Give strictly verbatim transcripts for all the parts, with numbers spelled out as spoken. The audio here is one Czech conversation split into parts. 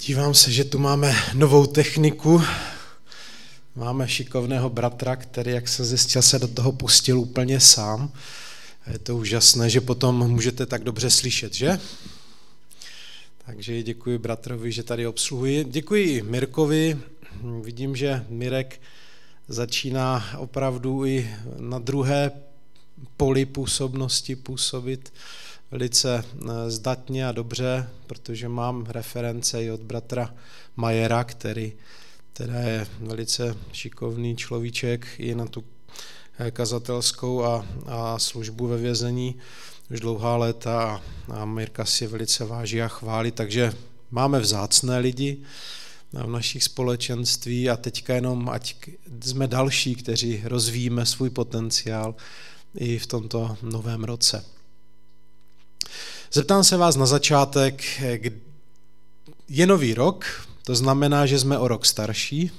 Dívám se, že tu máme novou techniku. Máme šikovného bratra, který, jak se zjistil, se do toho pustil úplně sám. Je to úžasné, že potom můžete tak dobře slyšet, že? Takže děkuji bratrovi, že tady obsluhuji. Děkuji i Mirkovi. Vidím, že Mirek začíná opravdu i na druhé poli působnosti působit velice zdatně a dobře, protože mám reference i od bratra Majera, který teda je velice šikovný človíček i na tu kazatelskou a, a službu ve vězení už dlouhá léta a, a Mirka si velice váží a chválí, takže máme vzácné lidi v našich společenství a teďka jenom, ať jsme další, kteří rozvíjíme svůj potenciál i v tomto novém roce. Zeptám se vás na začátek, je nový rok, to znamená, že jsme o rok starší,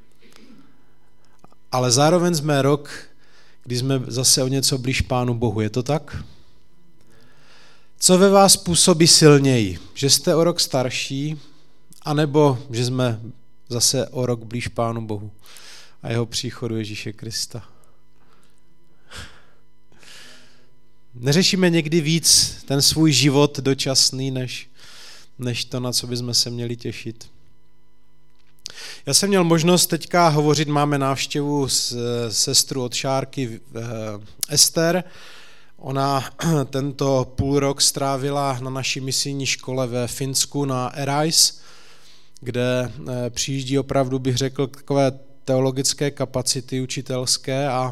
ale zároveň jsme rok, kdy jsme zase o něco blíž Pánu Bohu, je to tak? Co ve vás působí silněji, že jste o rok starší, anebo že jsme zase o rok blíž Pánu Bohu a jeho příchodu Ježíše Krista? Neřešíme někdy víc ten svůj život dočasný, než, než to, na co bychom se měli těšit. Já jsem měl možnost teďka hovořit, máme návštěvu s sestru od Šárky Ester. Ona tento půl rok strávila na naší misijní škole ve Finsku na Erais, kde přijíždí opravdu, bych řekl, takové teologické kapacity učitelské a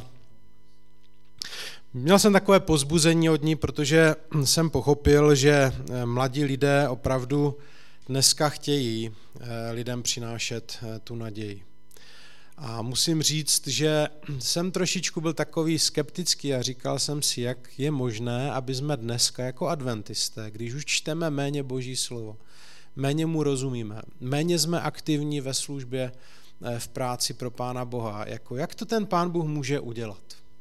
měl jsem takové povzbuzení od ní, protože jsem pochopil, že mladí lidé opravdu dneska chtějí lidem přinášet tu naději. A musím říct, že jsem trošičku byl takový skeptický a říkal jsem si, jak je možné, aby jsme dneska jako adventisté, když už čteme méně Boží slovo, méně mu rozumíme, méně jsme aktivní ve službě v práci pro Pána Boha, jako jak to ten Pán Bůh může udělat.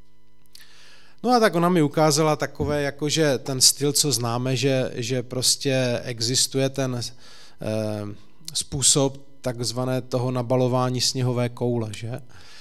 No a tak ona mi ukázala takové, jakože ten styl, co známe, že, že prostě existuje ten e, způsob takzvané toho nabalování sněhové koule, že?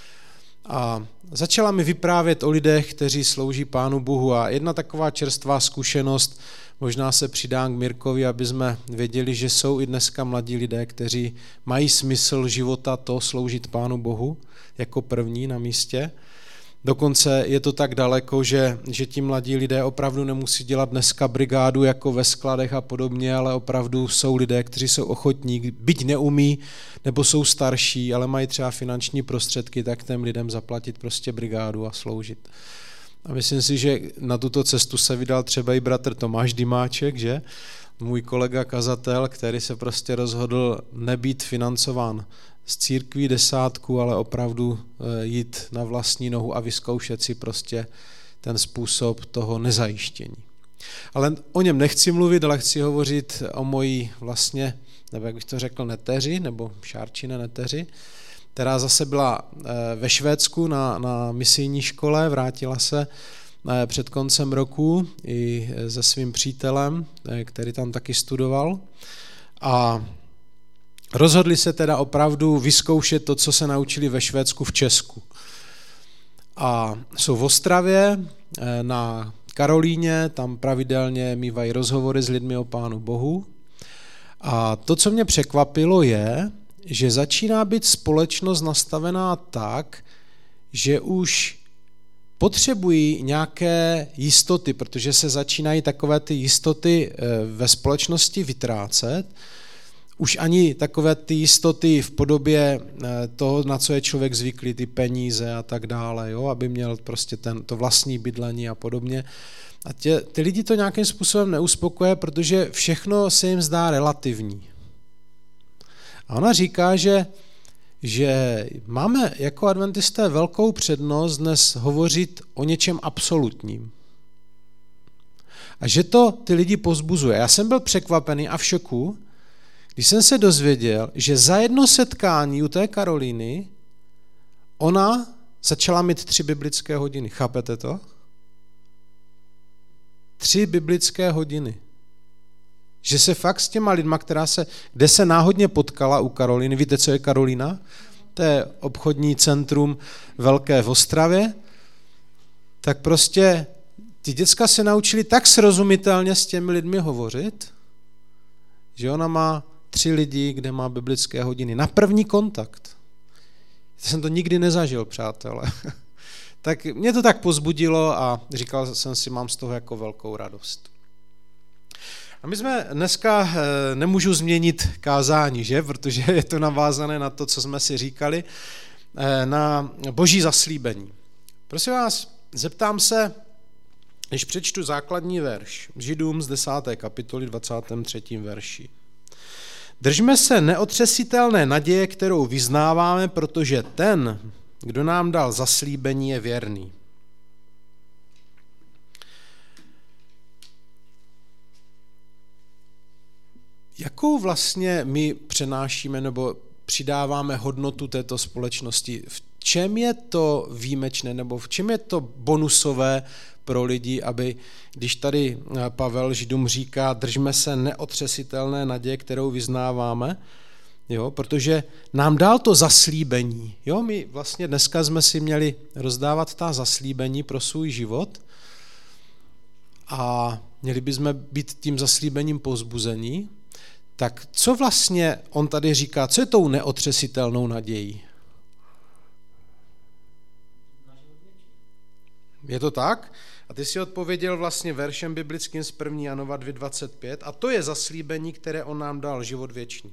A začala mi vyprávět o lidech, kteří slouží Pánu Bohu a jedna taková čerstvá zkušenost, možná se přidám k Mirkovi, aby jsme věděli, že jsou i dneska mladí lidé, kteří mají smysl života to sloužit Pánu Bohu jako první na místě. Dokonce je to tak daleko, že, že ti mladí lidé opravdu nemusí dělat dneska brigádu jako ve skladech a podobně, ale opravdu jsou lidé, kteří jsou ochotní, byť neumí, nebo jsou starší, ale mají třeba finanční prostředky, tak těm lidem zaplatit prostě brigádu a sloužit. A myslím si, že na tuto cestu se vydal třeba i bratr Tomáš Dymáček, že? Můj kolega kazatel, který se prostě rozhodl nebýt financován z církví desátku, ale opravdu jít na vlastní nohu a vyzkoušet si prostě ten způsob toho nezajištění. Ale o něm nechci mluvit, ale chci hovořit o mojí vlastně, nebo jak bych to řekl, neteři, nebo Šárčine neteři, která zase byla ve Švédsku na, na misijní škole, vrátila se před koncem roku i se svým přítelem, který tam taky studoval a rozhodli se teda opravdu vyzkoušet to, co se naučili ve Švédsku v Česku. A jsou v Ostravě, na Karolíně, tam pravidelně mívají rozhovory s lidmi o Pánu Bohu. A to, co mě překvapilo, je, že začíná být společnost nastavená tak, že už potřebují nějaké jistoty, protože se začínají takové ty jistoty ve společnosti vytrácet. Už ani takové ty jistoty v podobě toho, na co je člověk zvyklý, ty peníze a tak dále, jo, aby měl prostě ten, to vlastní bydlení a podobně. A tě, ty lidi to nějakým způsobem neuspokoje, protože všechno se jim zdá relativní. A ona říká, že, že máme jako adventisté velkou přednost dnes hovořit o něčem absolutním. A že to ty lidi povzbuzuje. Já jsem byl překvapený a v šoku, když jsem se dozvěděl, že za jedno setkání u té Karolíny ona začala mít tři biblické hodiny. Chápete to? Tři biblické hodiny. Že se fakt s těma lidma, která se, kde se náhodně potkala u Karolíny, víte, co je Karolína? To je obchodní centrum velké v Ostravě, tak prostě ty děcka se naučili tak srozumitelně s těmi lidmi hovořit, že ona má tři lidi, kde má biblické hodiny. Na první kontakt. Já jsem to nikdy nezažil, přátelé. Tak mě to tak pozbudilo a říkal jsem si, mám z toho jako velkou radost. A my jsme dneska, nemůžu změnit kázání, že? Protože je to navázané na to, co jsme si říkali, na boží zaslíbení. Prosím vás, zeptám se, když přečtu základní verš, Židům z desáté kapitoly dvacátém třetím verši. Držme se neotřesitelné naděje, kterou vyznáváme, protože ten, kdo nám dal zaslíbení, je věrný. Jakou vlastně my přenášíme nebo přidáváme hodnotu této společnosti? V čem je to výjimečné nebo v čem je to bonusové pro lidi, aby, když tady Pavel Židům říká, držme se neotřesitelné naděje, kterou vyznáváme, jo, protože nám dal to zaslíbení. Jo, my vlastně dneska jsme si měli rozdávat ta zaslíbení pro svůj život a měli bychom být tím zaslíbením povzbuzení. Tak co vlastně on tady říká, co je tou neotřesitelnou nadějí? Je to tak? A ty si odpověděl vlastně veršem biblickým z první Janova dvě dvacet pět a to je zaslíbení, které on nám dal, život věčný.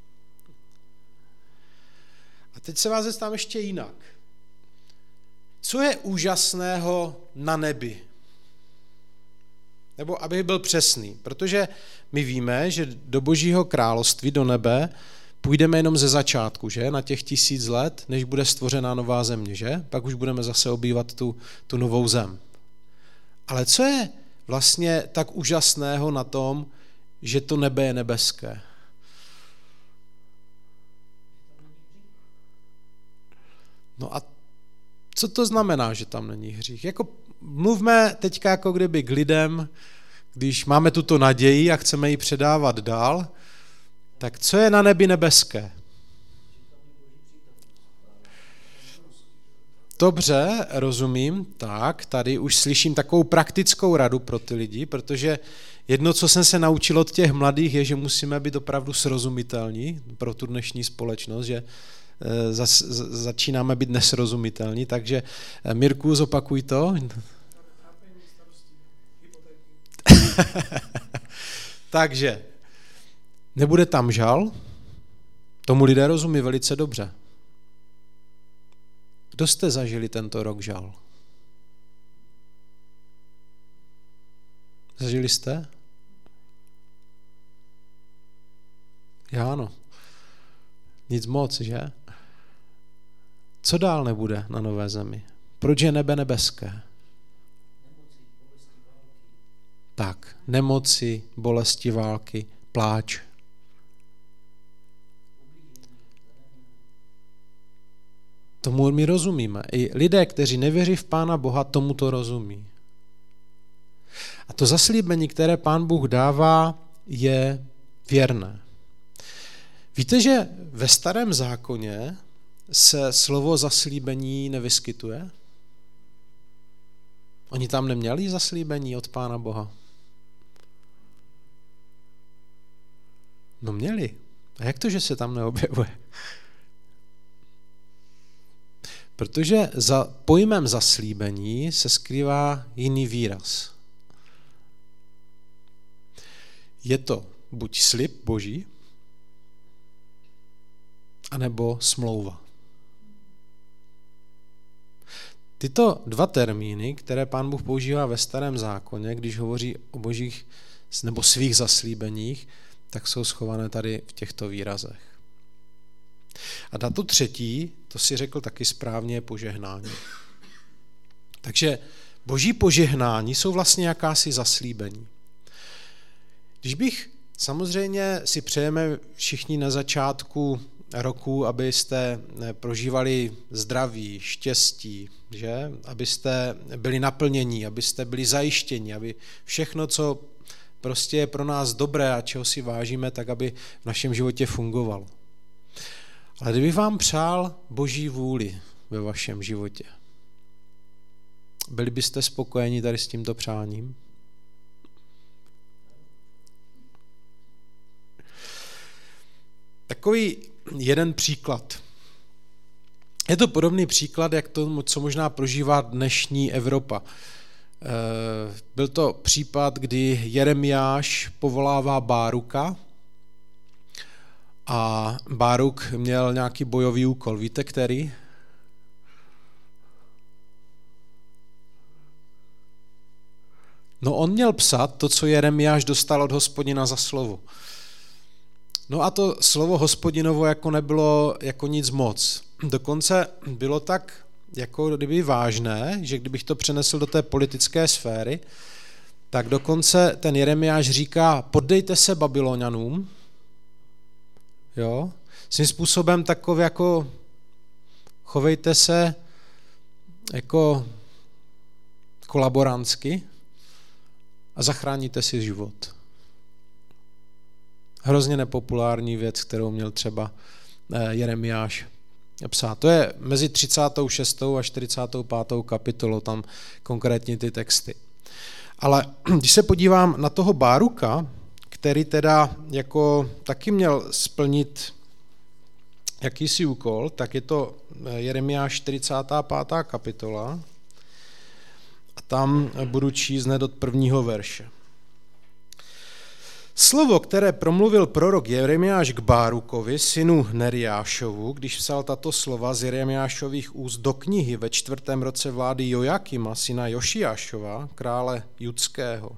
A teď se vás zeptám ještě jinak. Co je úžasného na nebi? Nebo abych byl přesný, protože my víme, že do Božího království, do nebe, půjdeme jenom ze začátku, že? Na těch tisíc let, než bude stvořena nová země, že? Pak už budeme zase obývat tu, tu novou zem. Ale co je vlastně tak úžasného na tom, že to nebe je nebeské? No a co to znamená, že tam není hřích? Jako mluvme teďka jako kdyby k lidem, když máme tuto naději a chceme ji předávat dál, tak co je na nebi nebeské? Dobře, rozumím, tak tady už slyším takovou praktickou radu pro ty lidi, protože jedno, co jsem se naučil od těch mladých, je, že musíme být opravdu srozumitelní pro tu dnešní společnost, že zas, začínáme být nesrozumitelní, takže Mirku, zopakuj to. Takže nebude tam žal, tomu lidé rozumí velice dobře. Kdo jste zažili tento rok žal? Zažili jste? Já ano. Nic moc, že? Co dál nebude na nové zemi? Proč je nebe nebeské? Tak, nemoci, bolesti, války, pláč. Tomu my rozumíme. I lidé, kteří nevěří v Pána Boha, tomu to rozumí. A to zaslíbení, které Pán Bůh dává, je věrné. Víte, že ve Starém zákoně se slovo zaslíbení nevyskytuje? Oni tam neměli zaslíbení od Pána Boha? No měli. A jak to, že se tam neobjevuje? Protože za pojmem zaslíbení se skrývá jiný výraz. Je to buď slib Boží, anebo smlouva. Tyto dva termíny, které Pán Bůh používá ve Starém zákoně, když hovoří o božích nebo svých zaslíbeních, tak jsou schované tady v těchto výrazech. A na to třetí, to si řekl taky správně, je požehnání. Takže boží požehnání jsou vlastně jakási zaslíbení. Když bych, samozřejmě si přejeme všichni na začátku roku, abyste prožívali zdraví, štěstí, že? Abyste byli naplnění, abyste byli zajištěni, aby všechno, co prostě je pro nás dobré a čeho si vážíme, tak aby v našem životě fungovalo. Ale kdybych vám přál Boží vůli ve vašem životě, byli byste spokojeni tady s tímto přáním? Takový jeden příklad. Je to podobný příklad, jak to, co možná prožívá dnešní Evropa. Byl to případ, kdy Jeremiáš povolává Báruka a Báruk měl nějaký bojový úkol. Víte, který? No on měl psat to, co Jeremiáš dostal od Hospodina za slovo. No a to slovo Hospodinovo jako nebylo jako nic moc. Dokonce bylo tak jako kdyby vážné, že kdybych to přenesl do té politické sféry, tak dokonce ten Jeremiáš říká, poddejte se Babylonianům, jo, svým způsobem takové jako chovejte se jako kolaborantsky a zachráníte si život. Hrozně nepopulární věc, kterou měl třeba Jeremiáš psát. To je mezi třicátou šestou a čtyřicátou pátou kapitolou, tam konkrétně ty texty. Ale když se podívám na toho Báruka, který teda jako taky měl splnit jakýsi úkol, tak je to Jeremiáš čtyřicátá pátá kapitola a tam budu číst hned od prvního verše. Slovo, které promluvil prorok Jeremiáš k Bárukovi, synu Neriášovu, když psal tato slova z Jeremiášových úst do knihy ve čtvrtém roce vlády Jojakima, syna Jošiášova, krále judského.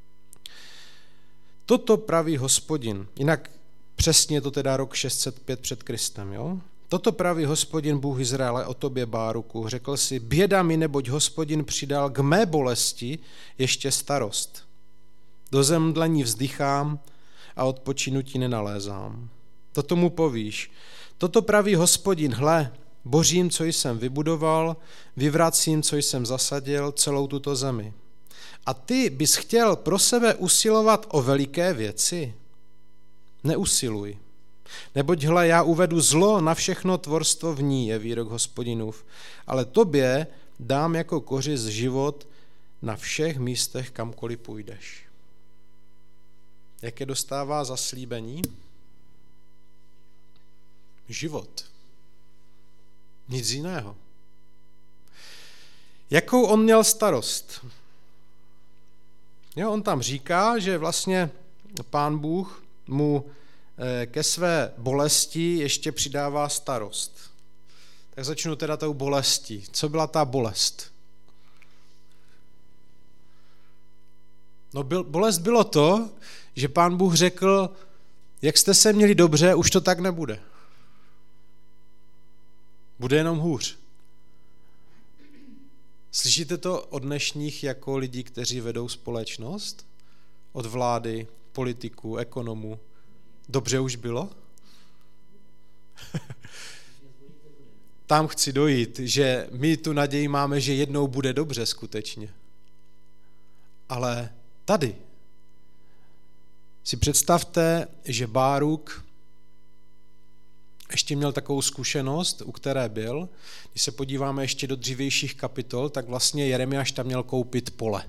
Toto praví Hospodin, jinak přesně to teda rok šest set pět před Kristem, jo? Toto praví Hospodin Bůh Izraele o tobě, Báruku. Řekl si, běda mi, neboť Hospodin přidal k mé bolesti ještě starost. Do zemdlení vzdychám a odpočinutí nenalézám. Toto mu povíš. Toto praví Hospodin, hle, bořím, co jsem vybudoval, vyvracím, co jsem zasadil, celou tuto zemi. A ty bys chtěl pro sebe usilovat o veliké věci? Neusiluj. Neboť hle, já uvedu zlo na všechno tvorstvo v ní, je výrok Hospodinův, ale tobě dám jako kořist život na všech místech, kamkoliv půjdeš. Jaké dostává zaslíbení? Život. Nic jiného. Jakou on měl starost? Jo, on tam říká, že vlastně Pán Bůh mu ke své bolesti ještě přidává starost. Tak začnu teda tou bolestí. Co byla ta bolest? No bolest bylo to, že Pán Bůh řekl, jak jste se měli dobře, už to tak nebude. Bude jenom hůř. Slyšíte to od dnešních jako lidí, kteří vedou společnost? Od vlády, politiků, ekonomů. Dobře už bylo? Tam chci dojít, že my tu naději máme, že jednou bude dobře skutečně. Ale tady si představte, že Báruk ještě měl takovou zkušenost, u které byl. Když se podíváme ještě do dřívějších kapitol, tak vlastně Jeremiáš tam měl koupit pole.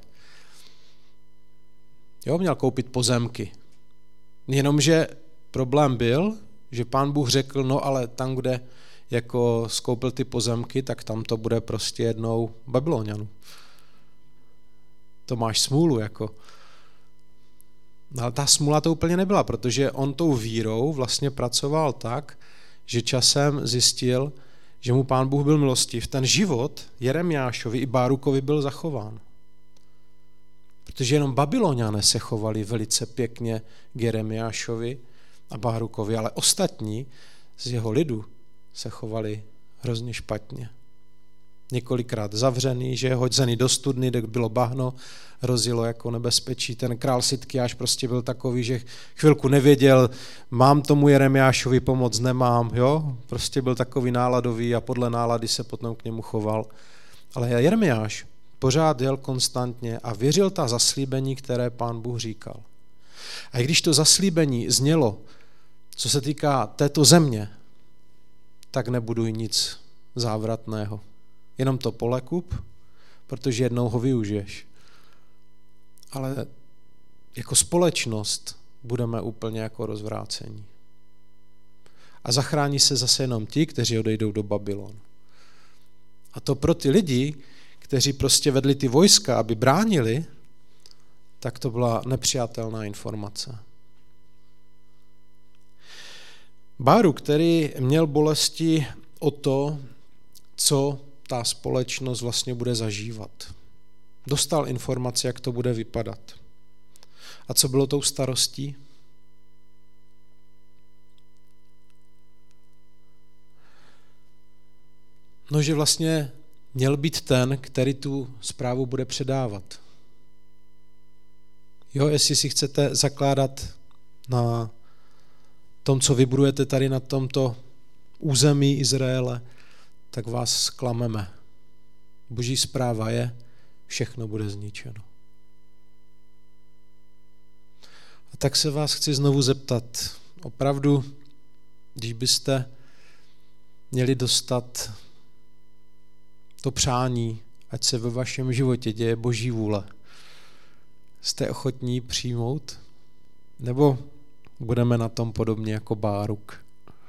Jo, měl koupit pozemky. Jenomže problém byl, že Pán Bůh řekl, no ale tam, kde jako skoupil ty pozemky, tak tam to bude prostě jednou Babylonianů. To máš smůlu, jako. No, ale ta smůla to úplně nebyla, protože on tou vírou vlastně pracoval tak, že časem zjistil, že mu Pán Bůh byl milostiv. Ten život Jeremiášovi i Bárukovi byl zachován. Protože jenom Babyloniané se chovali velice pěkně k Jeremiášovi a Bárukovi, ale ostatní z jeho lidu se chovali hrozně špatně. Několikrát zavřený, že je hodzený do studny, kde bylo bahno, hrozilo jako nebezpečí. Ten král Sidkiáš prostě byl takový, že chvilku nevěděl, mám tomu Jeremiášovi pomoct, nemám, jo? Prostě byl takový náladový a podle nálady se potom k němu choval. Ale Jeremiáš pořád jel konstantně a věřil ta zaslíbení, které Pán Bůh říkal. A i když to zaslíbení znělo, co se týká této země, tak nebuduj nic závratného. Jenom to polekup, protože jednou ho využiješ. Ale jako společnost budeme úplně jako rozvrácení. A zachrání se zase jenom ti, kteří odejdou do Babylonu. A to pro ty lidi, kteří prostě vedli ty vojska, aby bránili, tak to byla nepřijatelná informace. Báruk, který měl bolesti o to, co ta společnost vlastně bude zažívat. Dostal informaci, jak to bude vypadat. A co bylo tou starostí? No, že vlastně měl být ten, který tu zprávu bude předávat. Jo, jestli si chcete zakládat na tom, co vybudujete tady na tomto území Izraele, tak vás zklameme. Boží zpráva je, všechno bude zničeno. A tak se vás chci znovu zeptat, opravdu, když byste měli dostat to přání, ať se ve vašem životě děje Boží vůle, jste ochotní přijmout? Nebo budeme na tom podobně jako Báruk?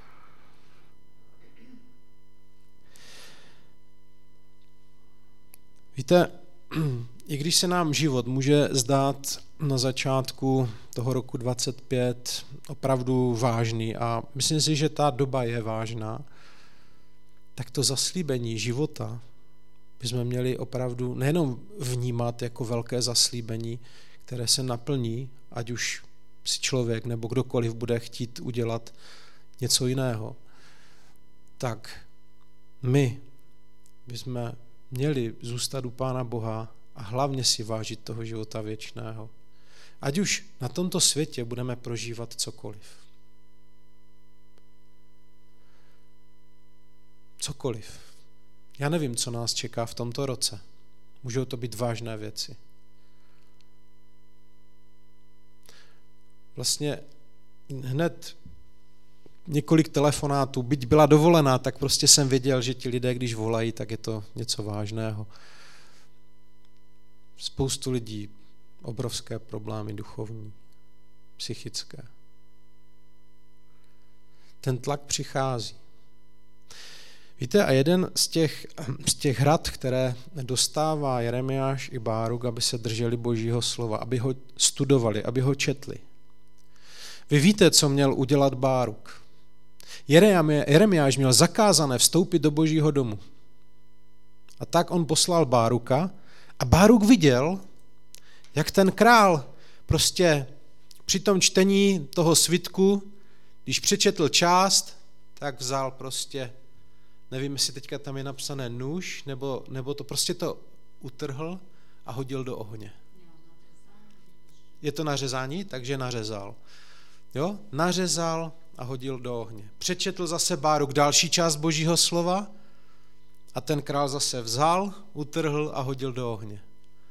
Víte, i když se nám život může zdát na začátku toho roku dvacet pět opravdu vážný a myslím si, že ta doba je vážná, tak to zaslíbení života bychom měli opravdu nejenom vnímat jako velké zaslíbení, které se naplní, ať už si člověk nebo kdokoliv bude chtít udělat něco jiného, tak my bychom měli zůstat u Pána Boha a hlavně si vážit toho života věčného. Ať už na tomto světě budeme prožívat cokoliv. Cokoliv. Já nevím, co nás čeká v tomto roce. Můžou to být vážné věci. Vlastně hned několik telefonátů, byť byla dovolená, tak prostě jsem věděl, že ti lidé, když volají, tak je to něco vážného. Spoustu lidí, obrovské problémy duchovní, psychické. Ten tlak přichází. Víte, a jeden z těch, z těch rad, které dostává Jeremiáš i Báruk, aby se drželi Božího slova, aby ho studovali, aby ho četli. Vy víte, co měl udělat Báruk. Jeremiáš měl zakázané vstoupit do Božího domu. A tak on poslal Báruka a Báruk viděl, jak ten král prostě při tom čtení toho svitku, když přečetl část, tak vzal prostě, nevím, jestli teďka tam je napsané nůž, nebo, nebo to prostě to utrhl a hodil do ohně. Je to nařezání, takže nařezal. Jo? Nařezal a hodil do ohně. Přečetl zase Báruk další část Božího slova a ten král zase vzal, utrhl a hodil do ohně.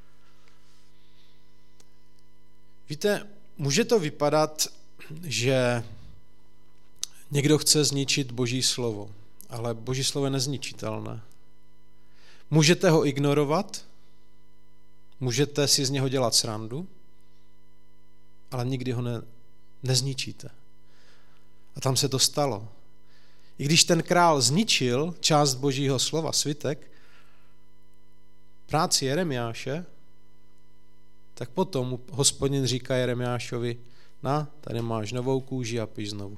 Víte, může to vypadat, že někdo chce zničit Boží slovo, ale Boží slovo je nezničitelné. Můžete ho ignorovat, můžete si z něho dělat srandu, ale nikdy ho ne, nezničíte. A tam se to stalo. I když ten král zničil část Božího slova, svitek, práci Jeremiáše, tak potom Hospodin říká Jeremiášovi, na, tady máš novou kůži a píš znovu.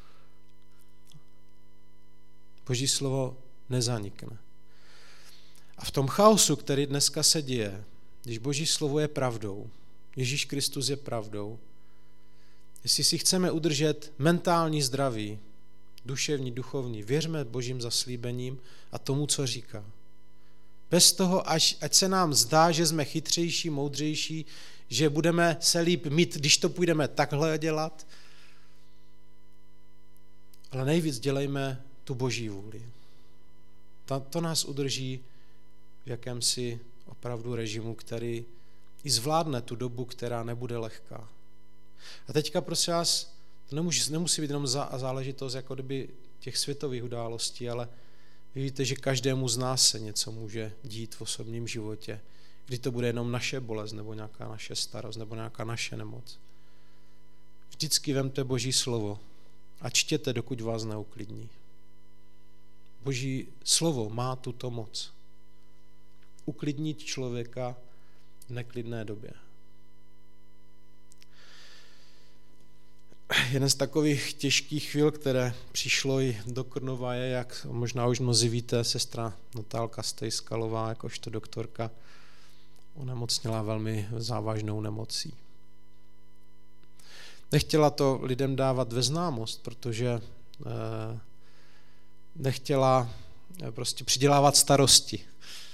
Boží slovo nezanikne. A v tom chaosu, který dneska se děje, když Boží slovo je pravdou, Ježíš Kristus je pravdou, jestli si chceme udržet mentální zdraví, duševní, duchovní, věřme Božím zaslíbením a tomu, co říká. Bez toho, až, ať se nám zdá, že jsme chytřejší, moudřejší, že budeme se líp mít, když to půjdeme takhle dělat, ale nejvíc dělejme tu Boží vůli. To, to nás udrží v jakémsi opravdu režimu, který i zvládne tu dobu, která nebude lehká. A teďka prosím vás, to nemusí, nemusí být jenom záležitost jako kdyby těch světových událostí, ale vy víte, že každému z nás se něco může dít v osobním životě, kdy to bude jenom naše bolest, nebo nějaká naše starost, nebo nějaká naše nemoc. Vždycky vemte Boží slovo a čtěte, dokud vás neuklidní. Boží slovo má tuto moc. Uklidnit člověka v neklidné době. Jeden z takových těžkých chvíl, které přišlo i do Krnova, je, jak možná už mnozí víte, sestra Natálka Stejskalová, jakožto doktorka, onemocněla velmi závažnou nemocí. Nechtěla to lidem dávat ve známost, protože nechtěla prostě přidělávat starosti.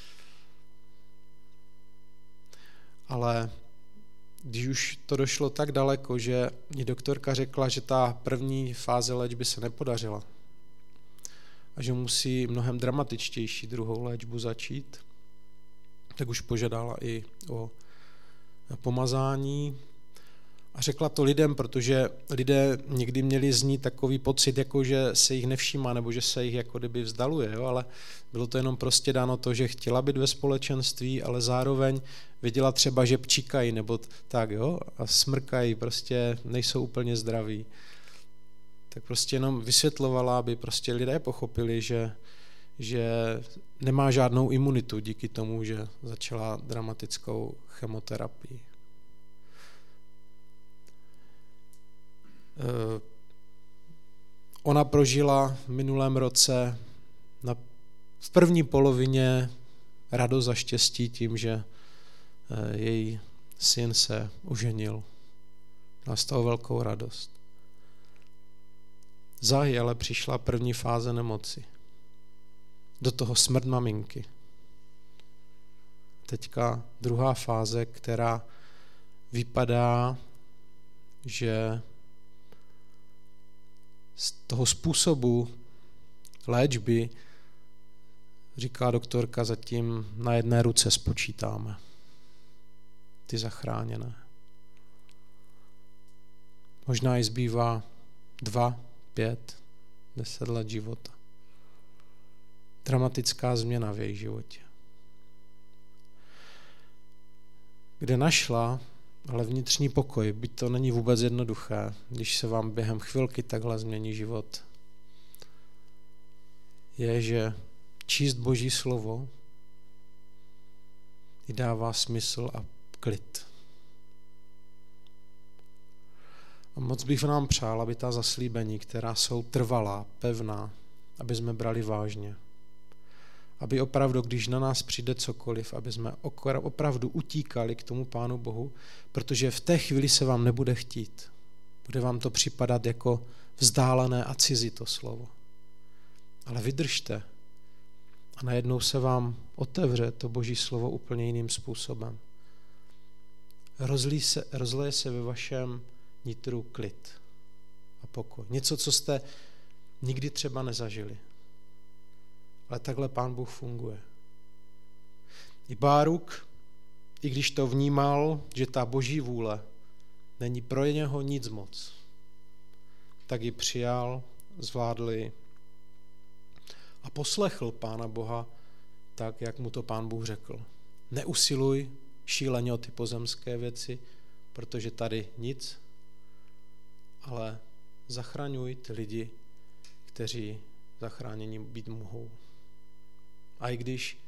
Ale když už to došlo tak daleko, že mi doktorka řekla, že ta první fáze léčby se nepodařila a že musí mnohem dramatičtější druhou léčbu začít, tak už požádala i o pomazání a řekla to lidem, protože lidé někdy měli z ní takový pocit, jako že se jich nevšímá nebo že se jich jako kdyby vzdaluje, jo? Ale bylo to jenom prostě dáno to, že chtěla být ve společenství, ale zároveň věděla třeba, že pčíkají nebo tak, jo, a smrkají, prostě nejsou úplně zdraví. Tak prostě jenom vysvětlovala, aby prostě lidé pochopili, že, že nemá žádnou imunitu díky tomu, že začala dramatickou chemoterapii. Ona prožila v minulém roce na, v první polovině radost a štěstí tím, že její syn se oženil. Měla z toho velkou radost. Záhy ale přišla první fáze nemoci. Do toho smrt maminky. Teďka druhá fáze, která vypadá, že z toho způsobu léčby, říká doktorka, zatím na jedné ruce spočítáme ty zachráněné. Možná jí zbývá dva, pět, deset let života. Dramatická změna v jejich životě. Kde našla ale vnitřní pokoj, byť to není vůbec jednoduché, když se vám během chvilky takhle změní život, je, že číst Boží slovo jí dává smysl a klid. A moc bych nám přál, aby ta zaslíbení, která jsou trvalá, pevná, aby jsme brali vážně. Aby opravdu, když na nás přijde cokoliv, aby jsme opravdu utíkali k tomu Pánu Bohu, protože v té chvíli se vám nebude chtít. Bude vám to připadat jako vzdálené a cizí to slovo. Ale vydržte a najednou se vám otevře to Boží slovo úplně jiným způsobem. Rozlí se, rozleje se ve vašem nitru klid a pokoj. Něco, co jste nikdy třeba nezažili. Ale takhle Pán Bůh funguje. I Báruk, i když to vnímal, že ta Boží vůle není pro něho nic moc, tak ji přijal, zvládl ji a poslechl Pána Boha tak, jak mu to Pán Bůh řekl. Neusiluj šíleně o ty pozemské věci, protože tady nic, ale zachraňuj ty lidi, kteří zachráněni být mohou. A i když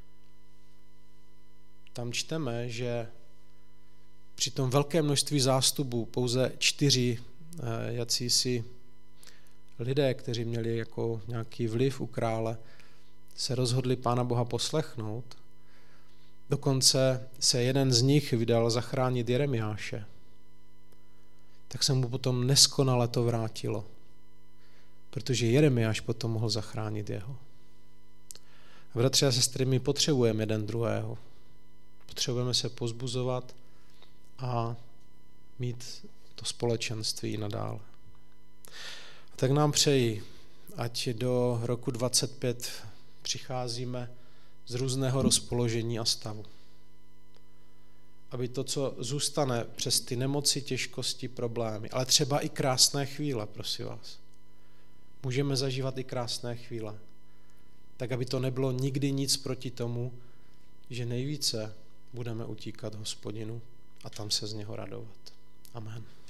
tam čteme, že při tom velkém množství zástupů pouze čtyři jacísi lidé, kteří měli jako nějaký vliv u krále, se rozhodli Pána Boha poslechnout, dokonce se jeden z nich vydal zachránit Jeremiáše, tak se mu potom neskonale to vrátilo, protože Jeremiáš potom mohl zachránit jeho. A bratři a sestry, my potřebujeme jeden druhého. Potřebujeme se pozbuzovat a mít to společenství i nadále. A tak nám přeji, ať do roku dvacet pět přicházíme z různého rozpoložení a stavu. aby to, co zůstane přes ty nemoci, těžkosti, problémy, ale třeba i krásné chvíle, prosím vás. Můžeme zažívat i krásné chvíle. Tak, aby to nebylo nikdy nic proti tomu, že nejvíce budeme utíkat Hospodinu a tam se z něho radovat. Amen.